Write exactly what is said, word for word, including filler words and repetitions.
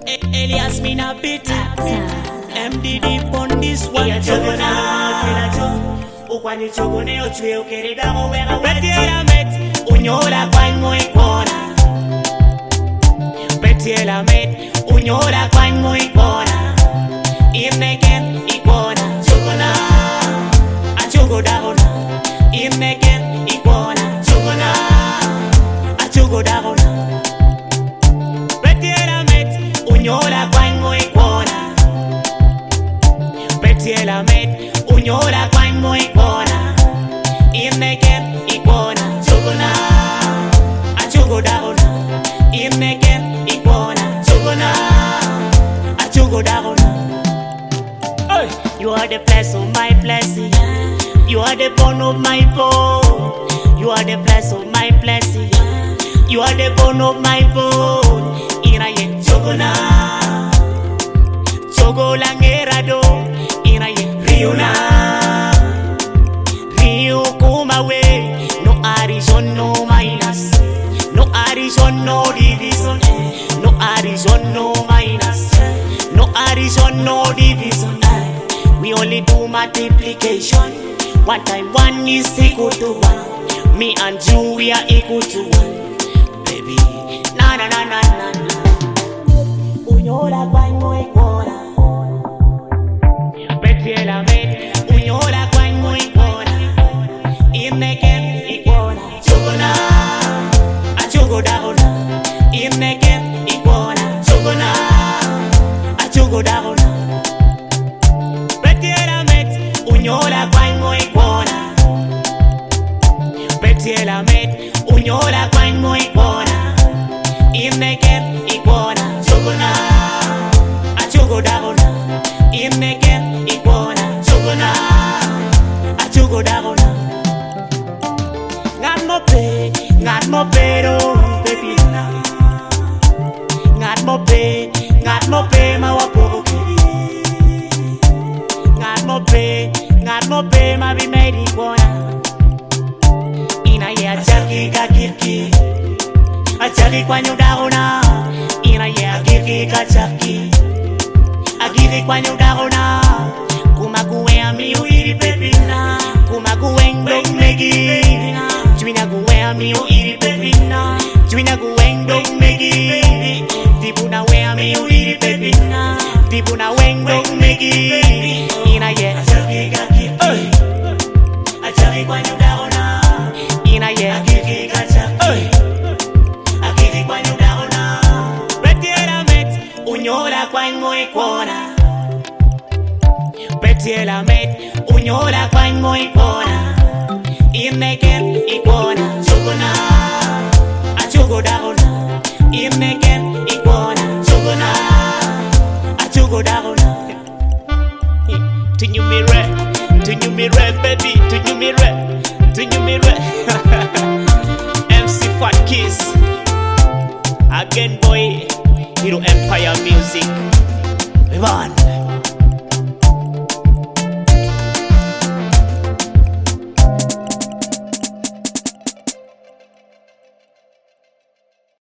Elias me na beat M D D on this one. Ya chogo na kila cho ukwani chogo ne ochwe ukerida mo wega Betty la met unyola kwa mo ikona Betty la met unyola kwa mo ikona Imneken ikona chogo na a chogo da ona Imneken ikona chogo na a chogo da ona Betty la met unyola kwa mo ikona Betty la met unyola kwa mo ikona Imneken ikona chogo na a chogo da ona Imneken ikona chogo na a chogo da ona You are the flesh of my flesh. You are the bone of my bone. You are the flesh of my flesh. You are the bone of my bone. Ina ye chogona, chogola ngerado. Ina ye riuna, rio kuma we. No addition, no minus. No addition, no division. No addition, no minus. No addition, no division. We only do multiplication. One time one is equal to one. Me and you, we are equal to one. Baby, na na na na na na. Unyola kwa mo ikona. Betty la met. Unyola kwa mo ikona. Imneken ikona. Chogona, a chogo da ona. Imneken ikona. Chogona, a chogo da ona. Unyola kwa mo ikona Betty la met unyola kwa mo ikona Imneken ikona chogona a chogo da ona Imneken ikona chogona a chogo da ona Ngat mo pe ngat mo pero baby na Ngat mo pe ngat mo pe ma wapo Ngat mo pe Ngat mo pe ma bi made ikona Ina ye achaki ka kirki Achaki kwa nyuda ona Ina ye akirki ka chaki Akirki kwa nyuda ona Kuma kuwe ami uiri pepina Kuma kuwe ngdok megi Chwina kuwe ami uiri pepina Chwina kuwe ngdok megi Tipu na we ami uiri pepina Tipu na we ngdok megi Ina ye achaki ka kirki Achaki kwa nyuda ona Ina ye akirki ka chaki Akirki kwa nyuda ona Betty la met unyola kwa mo ikona Betty la met unyola kwa mo ikona Imneken ikona chogona a chogo da ona Imneken ikona chogona a chogo da ona To you me red, to you me red, baby, to you me red, to you me red. M C Fat Kiss, again boy, Hero Empire Music. Everyone.